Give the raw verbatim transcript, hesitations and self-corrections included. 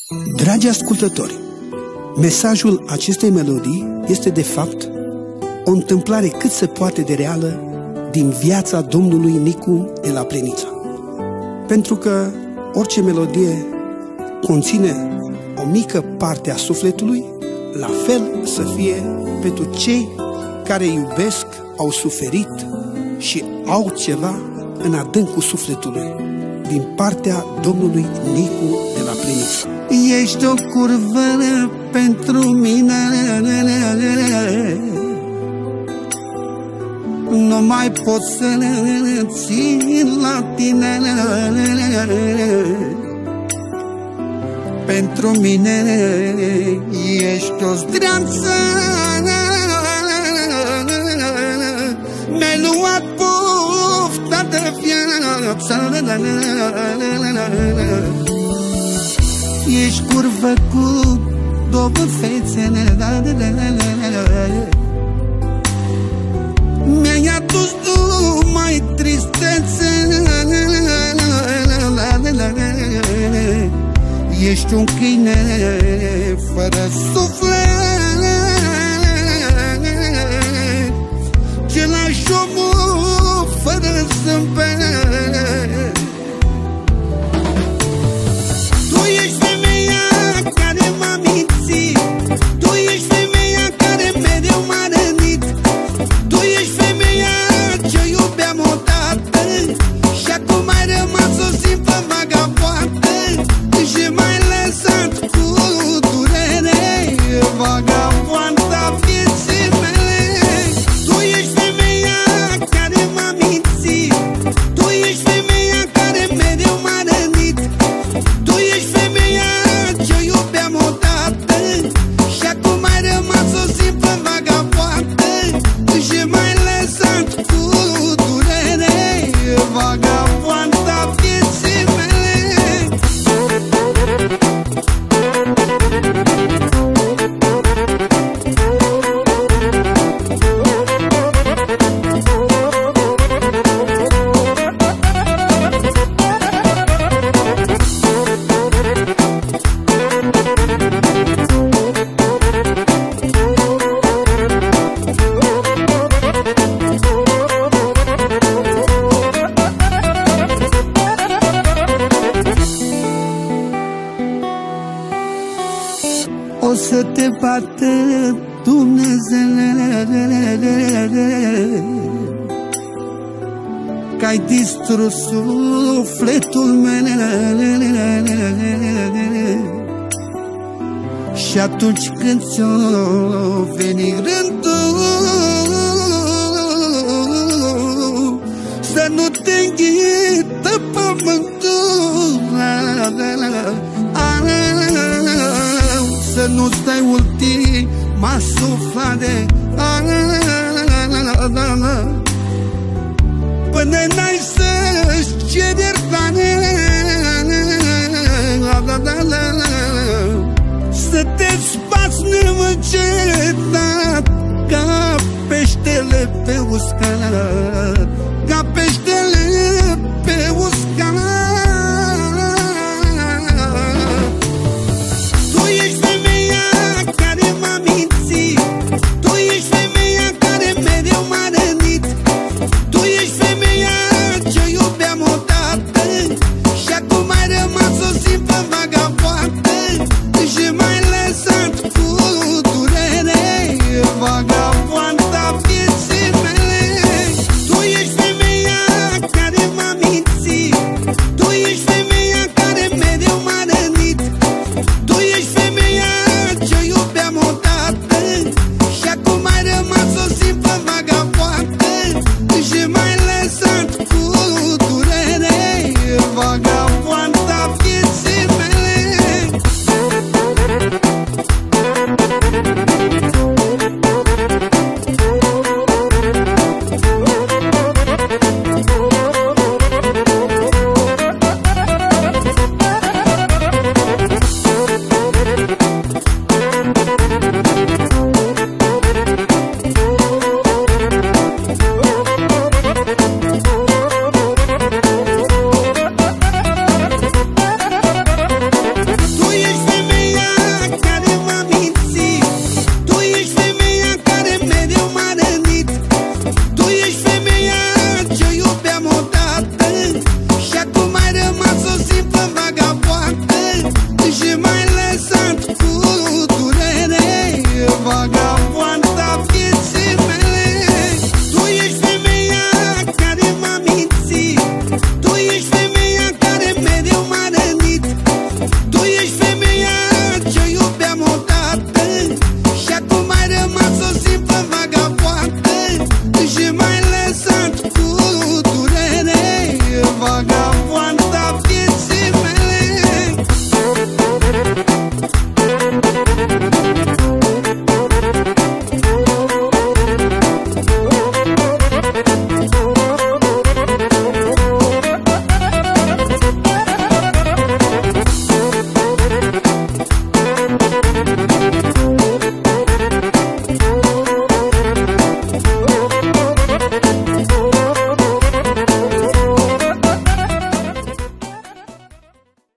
Dragi ascultători, mesajul acestei melodii este de fapt o întâmplare cât se poate de reală din viața domnului Nicu de la Plenița. Pentru că orice melodie conține o mică parte a sufletului, la fel să fie pentru cei care iubesc, au suferit și au ceva în adâncul sufletului din partea domnului Nicu de la Plenița. Ești o curvă pentru mine, nu mai pot să ne țin la tine. Pentru mine ești o zdreanță, mi-ai luat pofta de viață. Ești curvă cu două fețe, mi-ai adus numai tristețe. Ești un câine fără suflet, același omul fără zâmbet. Tu ești femeia care m-a mințit, tu ești femeia care mereu m-a rănit, tu ești femeia ce iubeam odată și acum ai rămas o simplă vagabondă și m-ai lăsat cu durere, vagabonda vieții mele. Tu ești femeia care m-a mințit, tu ești femeia care mereu m-a rănit, tu ești femeia ce iubeam odată și acum ai rămas o simplă vagabondă și m-ai lăsat cu durere, vagabonda vieții mele. O să te bată Dumnezeu că-ai distrus sufletul meu. Și atunci când ți-o veni rândul să nu te înghită pământul, să nu stai ultima suflare până n-ai să-ți ceri iertare, să te spați neîncetat ca peștele pe uscat, ca